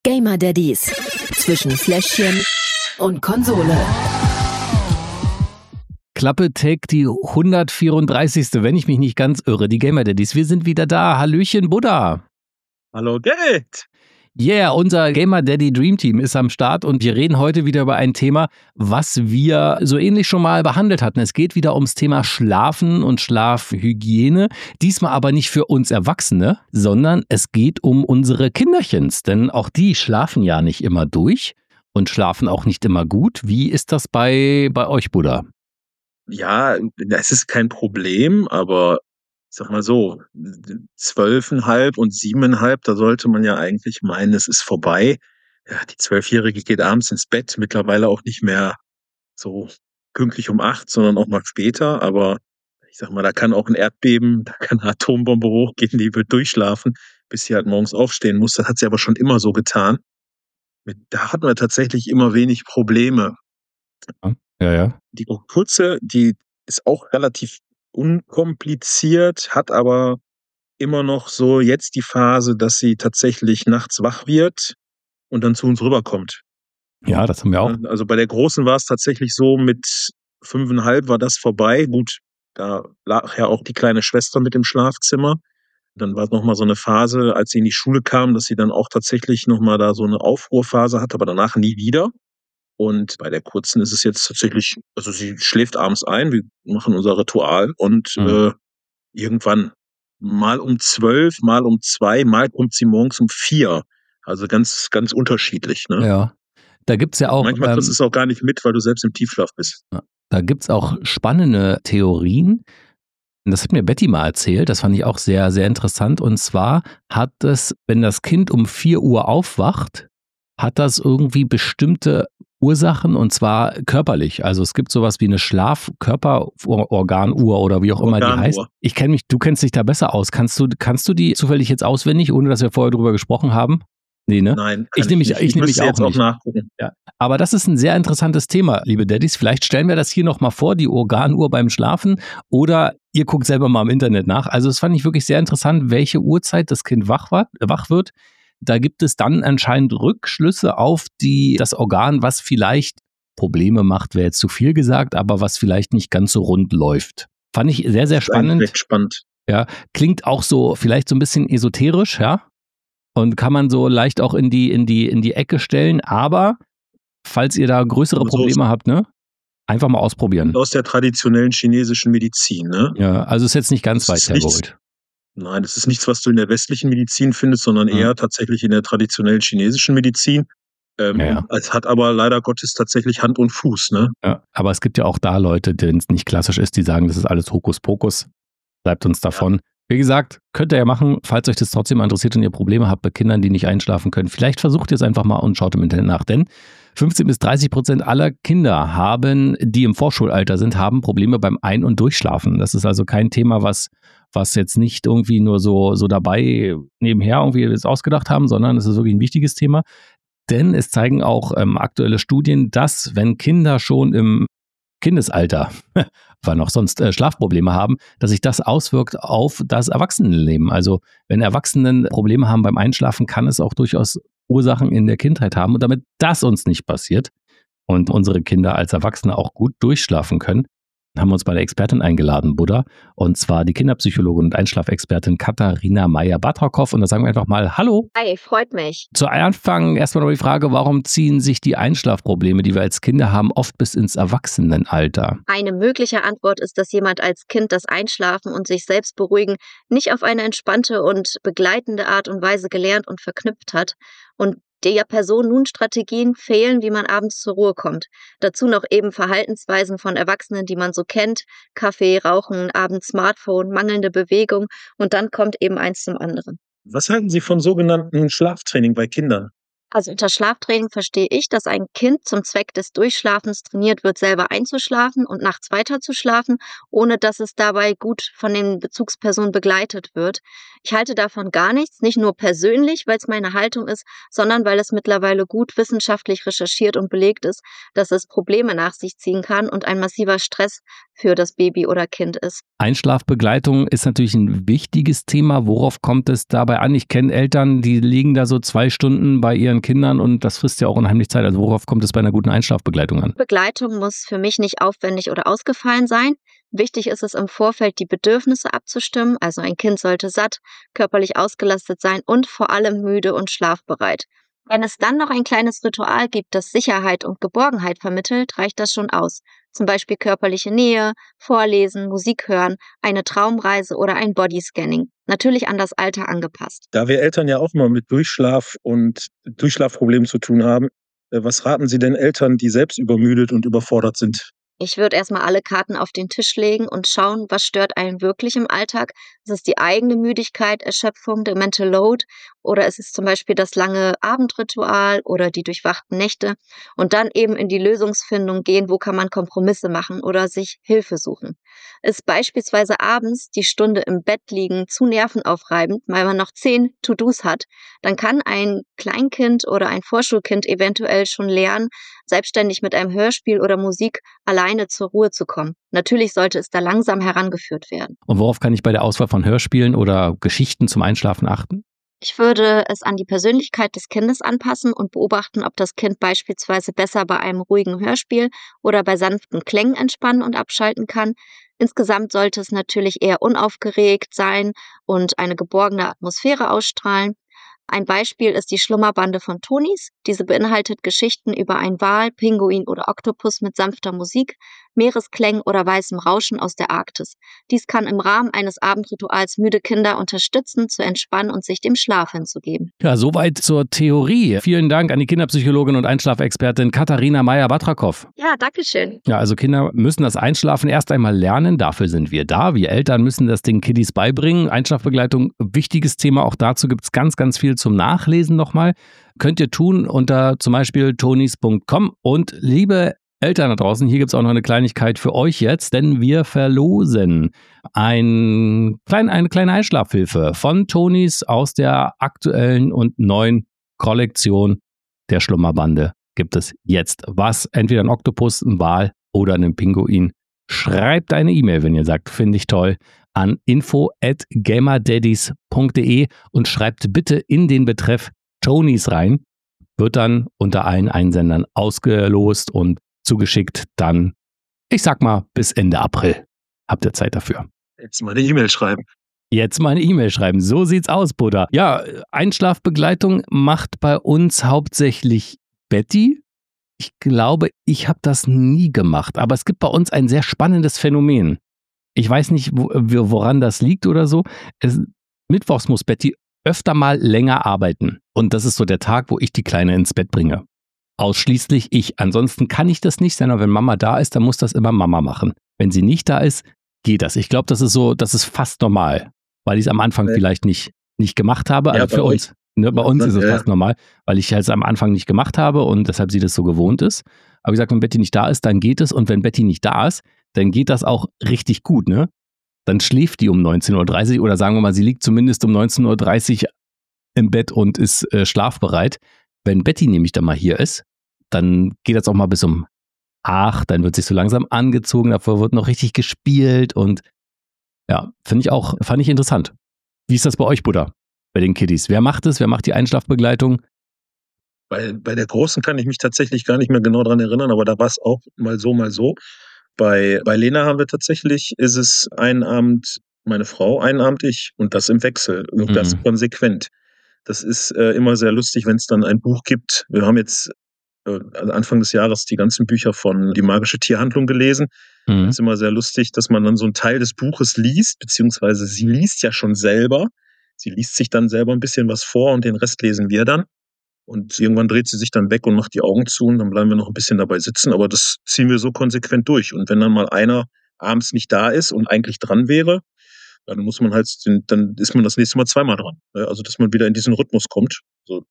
Gamer Daddies zwischen Fläschchen und Konsole. Klappe Take die 134. Wenn ich mich nicht ganz irre. Die Gamer Daddies, wir sind wieder da. Hallöchen Buddha. Hallo Gerrit. Yeah, unser Gamer Daddy Dream Team ist am Start und wir reden heute wieder über ein Thema, was wir so ähnlich schon mal behandelt hatten. Es geht wieder ums Thema Schlafen und Schlafhygiene. Diesmal aber nicht für uns Erwachsene, sondern es geht um unsere Kinderchens. Denn auch die schlafen ja nicht immer durch und schlafen auch nicht immer gut. Wie ist das bei euch, Buddha? Ja, es ist kein Problem, aber ich sag mal so, 12,5 und 7,5, da sollte man ja eigentlich meinen, es ist vorbei. Ja, die 12-Jährige geht abends ins Bett, mittlerweile auch nicht mehr so pünktlich um 8, sondern auch mal später. Aber ich sag mal, da kann auch ein Erdbeben, da kann eine Atombombe hochgehen, die wird durchschlafen, bis sie halt morgens aufstehen muss. Das hat sie aber schon immer so getan. Da hatten wir tatsächlich immer wenig Probleme. Ja. Die kurze, die ist auch relativ unkompliziert, hat aber immer noch so jetzt die Phase, dass sie tatsächlich nachts wach wird und dann zu uns rüberkommt. Ja, das haben wir auch. Also bei der Großen war es tatsächlich so, mit 5,5 war das vorbei. Gut, da lag ja auch die kleine Schwester mit im Schlafzimmer. Dann war es nochmal so eine Phase, als sie in die Schule kam, dass sie dann auch tatsächlich nochmal da so eine Aufruhrphase hatte, aber danach nie wieder. Und bei der Kurzen ist es jetzt tatsächlich, also sie schläft abends ein, wir machen unser Ritual und irgendwann mal um 12, mal um 2, mal kommt sie morgens um 4. Also ganz, ganz unterschiedlich. Ne? Ja, da gibt es ja auch... Manchmal kriegst du es auch gar nicht mit, weil du selbst im Tiefschlaf bist. Da gibt es auch spannende Theorien. Das hat mir Betty mal erzählt, das fand ich auch sehr, sehr interessant. Und zwar hat es, wenn das Kind um 4 Uhr aufwacht, hat das irgendwie bestimmte Ursachen, und zwar körperlich. Also es gibt sowas wie eine Schlaf-Körper-Organuhr oder wie auch immer die heißt. Du kennst dich da besser aus. Kannst du die zufällig jetzt auswendig, ohne dass wir vorher drüber gesprochen haben? Nee, ne? Nein, ich nehme mich auch jetzt nicht. Auch nachgucken. Ja. Aber das ist ein sehr interessantes Thema, liebe Daddies. Vielleicht stellen wir das hier nochmal vor, die Organuhr beim Schlafen, oder ihr guckt selber mal im Internet nach. Also das fand ich wirklich sehr interessant, welche Uhrzeit das Kind wach wird. Da gibt es dann anscheinend Rückschlüsse auf das Organ, was vielleicht Probleme macht, wäre jetzt zu viel gesagt, aber was vielleicht nicht ganz so rund läuft. Fand ich sehr, sehr spannend. Recht spannend. Ja, klingt auch so, vielleicht so ein bisschen esoterisch, ja. Und kann man so leicht auch in die Ecke stellen. Aber falls ihr da größere Probleme habt, ne, einfach mal ausprobieren. Aus der traditionellen chinesischen Medizin, ne? Ja, also ist jetzt nicht ganz weit hergeholt. Nein, das ist nichts, was du in der westlichen Medizin findest, sondern eher tatsächlich in der traditionellen chinesischen Medizin. Es hat aber leider Gottes tatsächlich Hand und Fuß, ne? Ja, aber es gibt ja auch da Leute, denen es nicht klassisch ist, die sagen, das ist alles Hokuspokus. Bleibt uns davon. Ja. Wie gesagt, könnt ihr ja machen, falls euch das trotzdem mal interessiert und ihr Probleme habt bei Kindern, die nicht einschlafen können. Vielleicht versucht ihr es einfach mal und schaut im Internet nach, denn 15-30% aller Kinder die im Vorschulalter sind, haben Probleme beim Ein- und Durchschlafen. Das ist also kein Thema, was jetzt nicht irgendwie nur so dabei nebenher irgendwie jetzt ausgedacht haben, sondern es ist wirklich ein wichtiges Thema. Denn es zeigen auch aktuelle Studien, dass wenn Kinder schon im Kindesalter, wann auch sonst, Schlafprobleme haben, dass sich das auswirkt auf das Erwachsenenleben. Also wenn Erwachsenen Probleme haben beim Einschlafen, kann es auch durchaus Ursachen in der Kindheit haben. Und damit das uns nicht passiert und unsere Kinder als Erwachsene auch gut durchschlafen können, haben wir uns bei der Expertin eingeladen, Buddha, und zwar die Kinderpsychologin und Einschlafexpertin Katharina Meyer-Batrakow. Und da sagen wir einfach mal Hallo. Hi, freut mich. Zu Anfang erstmal noch die Frage, warum ziehen sich die Einschlafprobleme, die wir als Kinder haben, oft bis ins Erwachsenenalter? Eine mögliche Antwort ist, dass jemand als Kind das Einschlafen und sich selbst beruhigen nicht auf eine entspannte und begleitende Art und Weise gelernt und verknüpft hat und der Person nun Strategien fehlen, wie man abends zur Ruhe kommt. Dazu noch eben Verhaltensweisen von Erwachsenen, die man so kennt. Kaffee, Rauchen, abends Smartphone, mangelnde Bewegung und dann kommt eben eins zum anderen. Was halten Sie von sogenannten Schlaftraining bei Kindern? Also unter Schlaftraining verstehe ich, dass ein Kind zum Zweck des Durchschlafens trainiert wird, selber einzuschlafen und nachts weiter zu schlafen, ohne dass es dabei gut von den Bezugspersonen begleitet wird. Ich halte davon gar nichts, nicht nur persönlich, weil es meine Haltung ist, sondern weil es mittlerweile gut wissenschaftlich recherchiert und belegt ist, dass es Probleme nach sich ziehen kann und ein massiver Stress für das Baby oder Kind ist. Einschlafbegleitung ist natürlich ein wichtiges Thema. Worauf kommt es dabei an? Ich kenne Eltern, die liegen da so 2 Stunden bei ihren mehreren Kindern und das frisst ja auch unheimlich Zeit. Also worauf kommt es bei einer guten Einschlafbegleitung an? Begleitung muss für mich nicht aufwendig oder ausgefallen sein. Wichtig ist es im Vorfeld, die Bedürfnisse abzustimmen. Also ein Kind sollte satt, körperlich ausgelastet sein und vor allem müde und schlafbereit. Wenn es dann noch ein kleines Ritual gibt, das Sicherheit und Geborgenheit vermittelt, reicht das schon aus. Zum Beispiel körperliche Nähe, Vorlesen, Musik hören, eine Traumreise oder ein Bodyscanning. Natürlich an das Alter angepasst. Da wir Eltern ja auch mal mit Durchschlaf und Durchschlafproblemen zu tun haben, was raten Sie denn Eltern, die selbst übermüdet und überfordert sind? Ich würde erstmal alle Karten auf den Tisch legen und schauen, was stört einen wirklich im Alltag. Ist es die eigene Müdigkeit, Erschöpfung, der Mental Load oder ist es zum Beispiel das lange Abendritual oder die durchwachten Nächte? Und dann eben in die Lösungsfindung gehen, wo kann man Kompromisse machen oder sich Hilfe suchen. Ist beispielsweise abends die Stunde im Bett liegen zu nervenaufreibend, weil man noch 10 To-Dos hat, dann kann ein Kleinkind oder ein Vorschulkind eventuell schon lernen, selbstständig mit einem Hörspiel oder Musik alleine zur Ruhe zu kommen. Natürlich sollte es da langsam herangeführt werden. Und worauf kann ich bei der Auswahl von Hörspielen oder Geschichten zum Einschlafen achten? Ich würde es an die Persönlichkeit des Kindes anpassen und beobachten, ob das Kind beispielsweise besser bei einem ruhigen Hörspiel oder bei sanften Klängen entspannen und abschalten kann. Insgesamt sollte es natürlich eher unaufgeregt sein und eine geborgene Atmosphäre ausstrahlen. Ein Beispiel ist die Schlummerbande von Tonis. Diese beinhaltet Geschichten über einen Wal, Pinguin oder Oktopus mit sanfter Musik, Meeresklängen oder weißem Rauschen aus der Arktis. Dies kann im Rahmen eines Abendrituals müde Kinder unterstützen, zu entspannen und sich dem Schlaf hinzugeben. Ja, soweit zur Theorie. Vielen Dank an die Kinderpsychologin und Einschlafexpertin Katharina Meyer-Batrakow. Ja, danke schön. Ja, also Kinder müssen das Einschlafen erst einmal lernen. Dafür sind wir da. Wir Eltern müssen das den Kiddies beibringen. Einschlafbegleitung, wichtiges Thema. Auch dazu gibt es ganz, ganz viel zum Nachlesen nochmal. Könnt ihr tun unter zum Beispiel tonys.com. Und liebe Eltern da draußen, hier gibt es auch noch eine Kleinigkeit für euch jetzt, denn wir verlosen eine kleine Einschlafhilfe von Tonys aus der aktuellen und neuen Kollektion der Schlummerbande. Gibt es jetzt was? Entweder ein Oktopus, ein Wal oder einen Pinguin. Schreibt eine E-Mail, wenn ihr sagt, finde ich toll, an info@gamerdaddies.de und schreibt bitte in den Betreff Tonys rein. Wird dann unter allen Einsendern ausgelost und zugeschickt. Dann, ich sag mal, bis Ende April. Habt ihr Zeit dafür? Jetzt mal eine E-Mail schreiben. Jetzt mal eine E-Mail schreiben. So sieht's aus, Buddha. Ja, Einschlafbegleitung macht bei uns hauptsächlich Betty. Ich glaube, ich habe das nie gemacht. Aber es gibt bei uns ein sehr spannendes Phänomen. Ich weiß nicht, woran das liegt oder so. Mittwochs muss Betty öfter mal länger arbeiten. Und das ist so der Tag, wo ich die Kleine ins Bett bringe. Ausschließlich ich. Ansonsten kann ich das nicht, sondern wenn Mama da ist, dann muss das immer Mama machen. Wenn sie nicht da ist, geht das. Ich glaube, das ist fast normal, weil ich es am Anfang vielleicht nicht gemacht habe. Also für uns. Ne, bei uns ist es fast normal, weil ich es am Anfang nicht gemacht habe und deshalb sie das so gewohnt ist. Aber wie gesagt, wenn Betty nicht da ist, dann geht es. Und wenn Betty nicht da ist, dann geht das auch richtig gut, ne? Dann schläft die um 19.30 Uhr oder sagen wir mal, sie liegt zumindest um 19.30 Uhr im Bett und ist schlafbereit. Wenn Betty nämlich dann mal hier ist, dann geht das auch mal bis um 8, dann wird sich so langsam angezogen, davor wird noch richtig gespielt und ja, fand ich interessant. Wie ist das bei euch, Buddha, bei den Kiddies? Wer macht es? Wer macht die Einschlafbegleitung? Bei der Großen kann ich mich tatsächlich gar nicht mehr genau dran erinnern, aber da war es auch mal so, mal so. Bei Lena haben wir tatsächlich, ist es einen Abend meine Frau, einen Abend ich und das im Wechsel und das konsequent. Das ist immer sehr lustig, wenn es dann ein Buch gibt. Wir haben jetzt Anfang des Jahres die ganzen Bücher von Die magische Tierhandlung gelesen. Das ist immer sehr lustig, dass man dann so einen Teil des Buches liest, beziehungsweise sie liest ja schon selber. Sie liest sich dann selber ein bisschen was vor und den Rest lesen wir dann. Und irgendwann dreht sie sich dann weg und macht die Augen zu und dann bleiben wir noch ein bisschen dabei sitzen. Aber das ziehen wir so konsequent durch. Und wenn dann mal einer abends nicht da ist und eigentlich dran wäre, dann muss man dann ist man das nächste Mal zweimal dran. Also, dass man wieder in diesen Rhythmus kommt. Also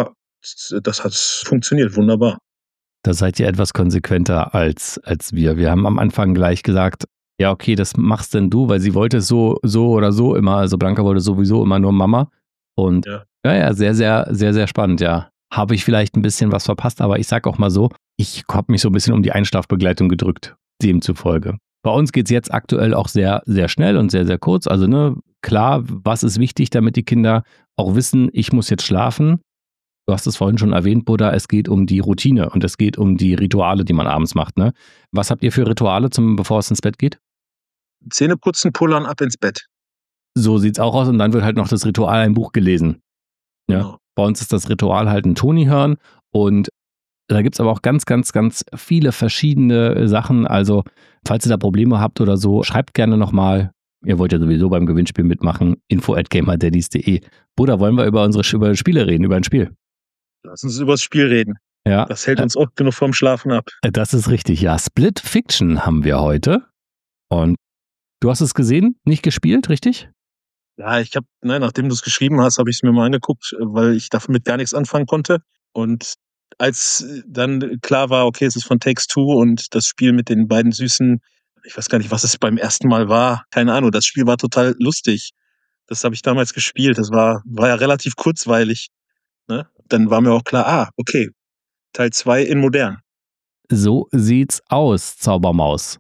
das hat funktioniert wunderbar. Da seid ihr etwas konsequenter als wir. Wir haben am Anfang gleich gesagt, ja okay, das machst denn du, weil sie wollte es so oder so immer, also Blanca wollte sowieso immer nur Mama. Und ja, sehr, sehr, sehr, sehr spannend, ja. Habe ich vielleicht ein bisschen was verpasst, aber ich sag auch mal so, ich habe mich so ein bisschen um die Einschlafbegleitung gedrückt, demzufolge. Bei uns geht es jetzt aktuell auch sehr, sehr schnell und sehr, sehr kurz. Also klar, was ist wichtig, damit die Kinder auch wissen, ich muss jetzt schlafen. Du hast es vorhin schon erwähnt, Buddha, es geht um die Routine und es geht um die Rituale, die man abends macht. Ne? Was habt ihr für Rituale, bevor es ins Bett geht? Zähne putzen, pullern, ab ins Bett. So sieht's auch aus und dann wird halt noch das Ritual ein Buch gelesen. Ja? Genau. Bei uns ist das Ritual halt ein Toni hören und da gibt es aber auch ganz, ganz, ganz viele verschiedene Sachen. Also, falls ihr da Probleme habt oder so, schreibt gerne nochmal. Ihr wollt ja sowieso beim Gewinnspiel mitmachen. info@gamerdaddies.de. Buddha, wollen wir über Spiele reden, über ein Spiel? Lass uns über das Spiel reden. Ja. Das hält uns oft genug vorm Schlafen ab. Das ist richtig, ja. Split Fiction haben wir heute. Und du hast es gesehen, nicht gespielt, richtig? Ja, nachdem du es geschrieben hast, habe ich es mir mal angeguckt, weil ich damit gar nichts anfangen konnte. Und als dann klar war, okay, es ist von Takes-Two und das Spiel mit den beiden Süßen, ich weiß gar nicht, was es beim ersten Mal war, keine Ahnung, das Spiel war total lustig. Das habe ich damals gespielt, das war ja relativ kurzweilig. Ne? Dann war mir auch klar, okay, Teil 2 in modern. So sieht's aus, Zaubermaus.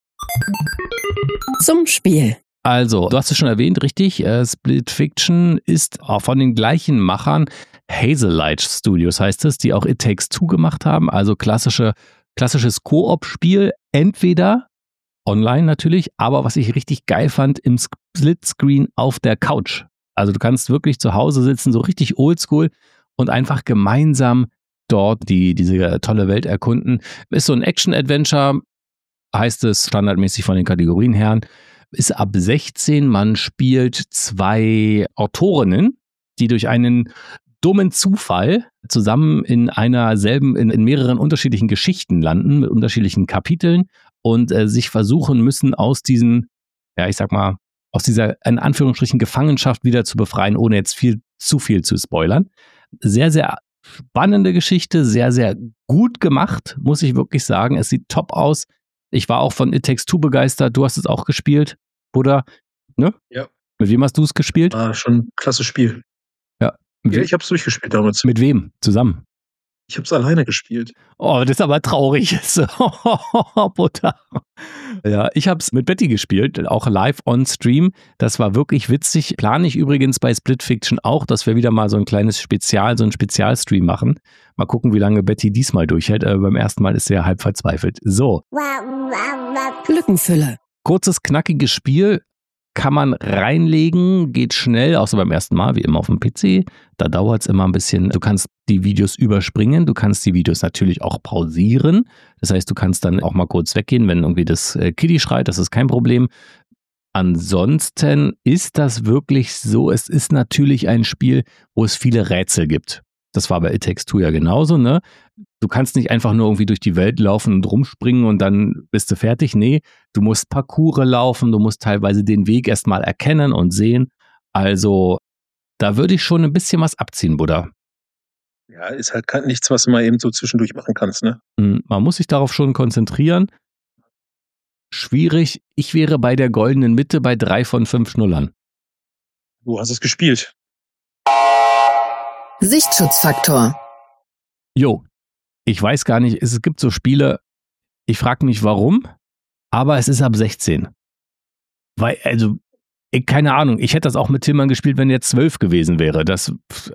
Zum Spiel. Also, du hast es schon erwähnt, richtig, Split Fiction ist auch von den gleichen Machern, Hazelight Studios heißt es, die auch It Takes Two gemacht haben, also klassisches Koop-Spiel, entweder online natürlich, aber was ich richtig geil fand, im Splitscreen auf der Couch. Also du kannst wirklich zu Hause sitzen, so richtig oldschool und einfach gemeinsam dort diese tolle Welt erkunden. Ist so ein Action-Adventure, heißt es standardmäßig von den Kategorien her. Ist ab 16, man spielt 2 Autorinnen, die durch einen dummen Zufall zusammen in mehreren unterschiedlichen Geschichten landen, mit unterschiedlichen Kapiteln und sich versuchen müssen, aus dieser, in Anführungsstrichen, Gefangenschaft wieder zu befreien, ohne jetzt zu viel zu spoilern. Sehr, sehr spannende Geschichte, sehr, sehr gut gemacht, muss ich wirklich sagen. Es sieht top aus. Ich war auch von It Takes Two begeistert. Du hast es auch gespielt, Buddha, ne? Ja. Mit wem hast du es gespielt? War schon ein klasse Spiel. Ja. Ja, ich habe es durchgespielt damals. Mit wem? Zusammen? Ich habe es alleine gespielt. Oh, das ist aber traurig. Buddha. Ja, ich habe es mit Betty gespielt, auch live on Stream. Das war wirklich witzig. Plane ich übrigens bei Split Fiction auch, dass wir wieder mal so ein Spezialstream machen. Mal gucken, wie lange Betty diesmal durchhält. Beim ersten Mal ist sie ja halb verzweifelt. So. Lückenfüller. Kurzes, knackiges Spiel. Kann man reinlegen, geht schnell, außer beim ersten Mal, wie immer auf dem PC. Da dauert es immer ein bisschen. Du kannst die Videos überspringen, du kannst die Videos natürlich auch pausieren. Das heißt, du kannst dann auch mal kurz weggehen, wenn irgendwie das Kitty schreit, das ist kein Problem. Ansonsten ist das wirklich so, es ist natürlich ein Spiel, wo es viele Rätsel gibt. Das war bei It Takes Two ja genauso, ne? Du kannst nicht einfach nur irgendwie durch die Welt laufen und rumspringen und dann bist du fertig. Nee, du musst Parcours laufen, du musst teilweise den Weg erstmal erkennen und sehen. Also, da würde ich schon ein bisschen was abziehen, Buddha. Ja, ist halt nichts, was du mal eben so zwischendurch machen kannst, ne? Man muss sich darauf schon konzentrieren. Schwierig. Ich wäre bei der goldenen Mitte bei 3 von 5 Schnullern. Du hast es gespielt. Sichtschutzfaktor. Jo, ich weiß gar nicht, es gibt so Spiele, ich frage mich warum, aber es ist ab 16. Weil, keine Ahnung, ich hätte das auch mit Tillmann gespielt, wenn er 12 gewesen wäre. Es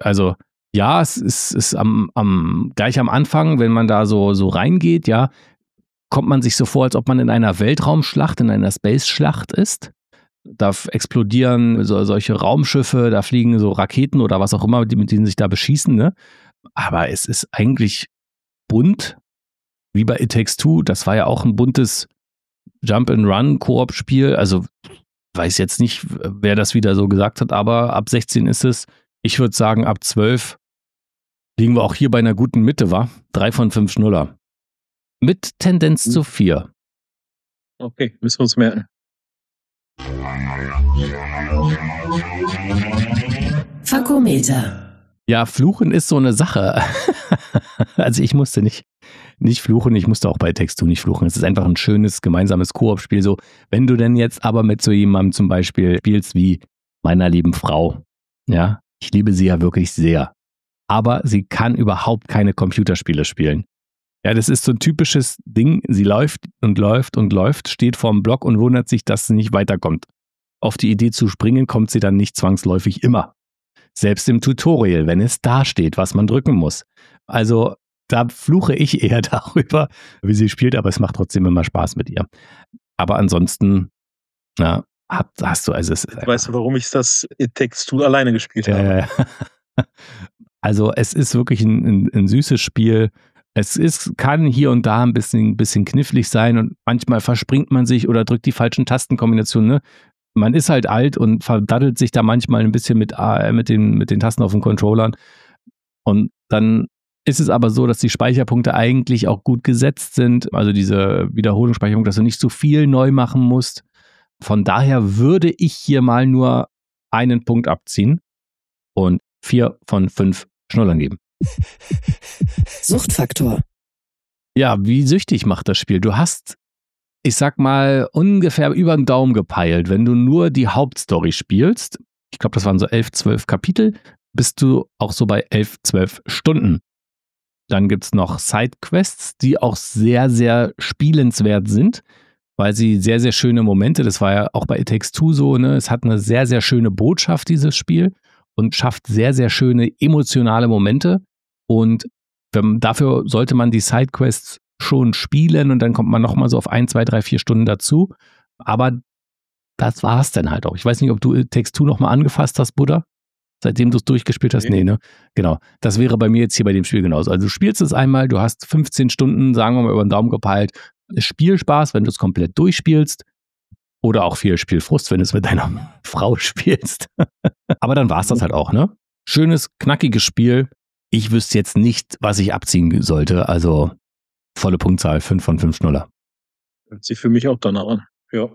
ist gleich am Anfang, wenn man da so reingeht, ja, kommt man sich so vor, als ob man in einer Weltraumschlacht, in einer Space-Schlacht ist. Da explodieren solche Raumschiffe, da fliegen so Raketen oder was auch immer, mit denen sich da beschießen, ne? Aber es ist eigentlich bunt, wie bei It Takes Two. Das war ja auch ein buntes Jump-and-Run-Koop-Spiel. Also weiß jetzt nicht, wer das wieder so gesagt hat, aber ab 16 ist es. Ich würde sagen, ab 12 liegen wir auch hier bei einer guten Mitte, wa? 3 von 5 Schnuller. Mit Tendenz zu 4. Okay, müssen wir uns merken. Fakometer. Ja, Fluchen ist so eine Sache. Also ich musste nicht fluchen, ich musste auch bei Text nicht fluchen. Es ist einfach ein schönes, gemeinsames Koop-Spiel. So, wenn du denn jetzt aber mit so jemandem zum Beispiel spielst wie meiner lieben Frau, ja, ich liebe sie ja wirklich sehr, aber sie kann überhaupt keine Computerspiele spielen. Ja, das ist so ein typisches Ding, sie läuft und läuft und läuft, steht vorm Block und wundert sich, dass sie nicht weiterkommt. Auf die Idee zu springen kommt sie dann nicht zwangsläufig immer. Selbst im Tutorial, wenn es da steht, was man drücken muss. Also da fluche ich eher darüber, wie sie spielt, aber es macht trotzdem immer Spaß mit ihr. Aber ansonsten, hast du, also es ist Weißt du, warum ich das It Takes Two alleine gespielt habe? Also es ist wirklich ein süßes Spiel. Kann hier und da ein bisschen knifflig sein und manchmal verspringt man sich oder drückt die falschen Tastenkombinationen. Ne? Man ist halt alt und verdaddelt sich da manchmal ein bisschen mit den Tasten auf den Controllern. Und dann ist es aber so, dass die Speicherpunkte eigentlich auch gut gesetzt sind. Also diese Wiederholungsspeicherung, dass du nicht so viel neu machen musst. Von daher würde ich hier mal nur einen Punkt abziehen und 4 von 5 Schnullern geben. Suchtfaktor. Ja, wie süchtig macht das Spiel? Du hast, ich sag mal, ungefähr über den Daumen gepeilt. Wenn du nur die Hauptstory spielst, ich glaube, das waren so 11, 12 Kapitel, bist du auch so bei 11, 12 Stunden. Dann gibt es noch Sidequests, die auch sehr, sehr spielenswert sind, weil sie sehr, sehr schöne Momente, das war ja auch bei It Takes Two so, ne? Es hat eine sehr, sehr schöne Botschaft, dieses Spiel, und schafft sehr, sehr schöne emotionale Momente. Und dafür sollte man die Sidequests schon spielen und dann kommt man nochmal so auf 1, 2, 3, 4 Stunden dazu. Aber das war es dann halt auch. Ich weiß nicht, ob du It Takes Two nochmal angefasst hast, Buddha? Seitdem du es durchgespielt hast? Nee, ne? Genau. Das wäre bei mir jetzt hier bei dem Spiel genauso. Also du spielst es einmal, du hast 15 Stunden, sagen wir mal, über den Daumen gepeilt. Spielspaß, wenn du es komplett durchspielst. Oder auch viel Spielfrust, wenn du es mit deiner Frau spielst. Aber dann war es das halt auch, ne? Schönes, knackiges Spiel. Ich wüsste jetzt nicht, was ich abziehen sollte. Also volle Punktzahl, 5 von 5 Schnuller. Hört sich für mich auch danach an. Ja.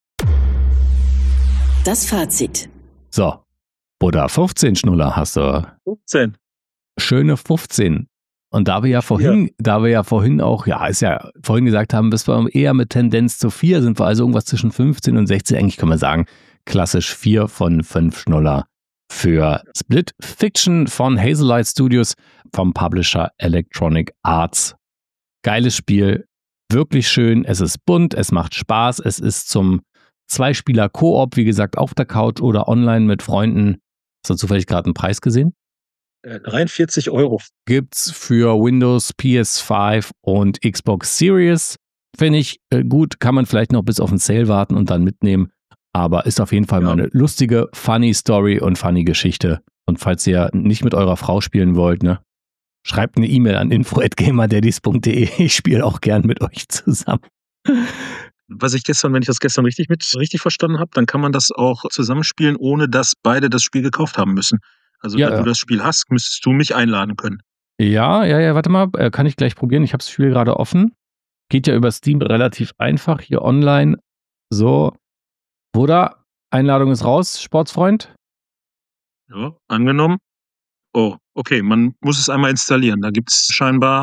Das Fazit. So. Oder 15 Schnuller hast du. 15. Schöne 15. Und da wir ja vorhin auch, vorhin gesagt haben, bis wir eher mit Tendenz zu 4 sind, wir also irgendwas zwischen 15 und 16, eigentlich können wir sagen, klassisch 4 von 5 Schnuller für Split Fiction von Hazelight Studios vom Publisher Electronic Arts. Geiles Spiel, wirklich schön, es ist bunt, es macht Spaß, es ist zum Zweispieler-Koop, wie gesagt, auf der Couch oder online mit Freunden. Hast du zufällig gerade einen Preis gesehen? 43 €. Gibt's für Windows, PS5 und Xbox Series. Finde ich gut, kann man vielleicht noch bis auf den Sale warten und dann mitnehmen. Aber ist auf jeden Fall mal eine lustige, funny Story und funny Geschichte. Und falls ihr nicht mit eurer Frau spielen wollt, ne, schreibt eine E-Mail an info@gamerdaddies.de. Ich spiele auch gern mit euch zusammen. Wenn ich das gestern richtig verstanden habe, dann kann man das auch zusammenspielen, ohne dass beide das Spiel gekauft haben müssen. Also wenn du das Spiel hast, müsstest du mich einladen können. Ja, warte mal, kann ich gleich probieren. Ich habe das Spiel gerade offen. Geht ja über Steam relativ einfach, hier online. So, Bruder, Einladung ist raus, Sportsfreund. Ja, angenommen. Oh, okay, man muss es einmal installieren. Da gibt es scheinbar,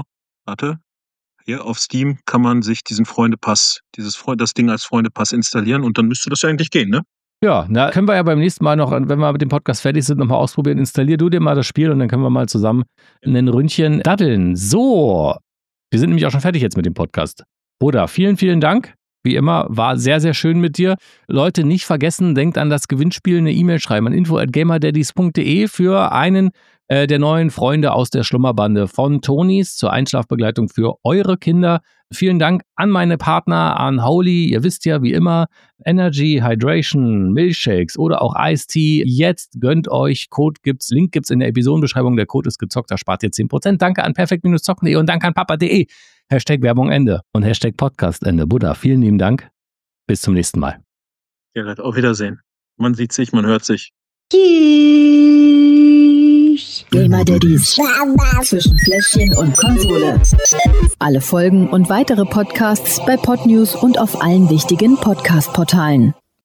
hier auf Steam kann man sich diesen Freundepass, das Ding als Freundepass installieren und dann müsste das ja eigentlich gehen, ne? Ja, können wir ja beim nächsten Mal noch, wenn wir mit dem Podcast fertig sind, nochmal ausprobieren. Installier du dir mal das Spiel und dann können wir mal zusammen ein Ründchen daddeln. So, wir sind nämlich auch schon fertig jetzt mit dem Podcast. Bruder, vielen, vielen Dank. Wie immer, war sehr, sehr schön mit dir. Leute, nicht vergessen, denkt an das Gewinnspiel, eine E-Mail schreiben an info@gamerdaddies.de für einen der neuen Freunde aus der Schlummerbande von Tonys zur Einschlafbegleitung für eure Kinder. Vielen Dank an meine Partner, an Holy, ihr wisst ja wie immer, Energy, Hydration, Milkshakes oder auch Iced Tea. Jetzt gönnt euch, Link gibt's in der Episodenbeschreibung, der Code ist gezockt, da spart ihr 10%. Danke an perfekt-zocken.de und danke an papa.de. #Werbung Ende und #Podcast Ende. Buddha, vielen lieben Dank. Bis zum nächsten Mal. Ja, auf Wiedersehen. Man sieht sich, man hört sich. Tschüss. Gamer Daddies zwischen Fläschchen und Konsole. Alle Folgen und weitere Podcasts bei Podnews und auf allen wichtigen Podcast-Portalen.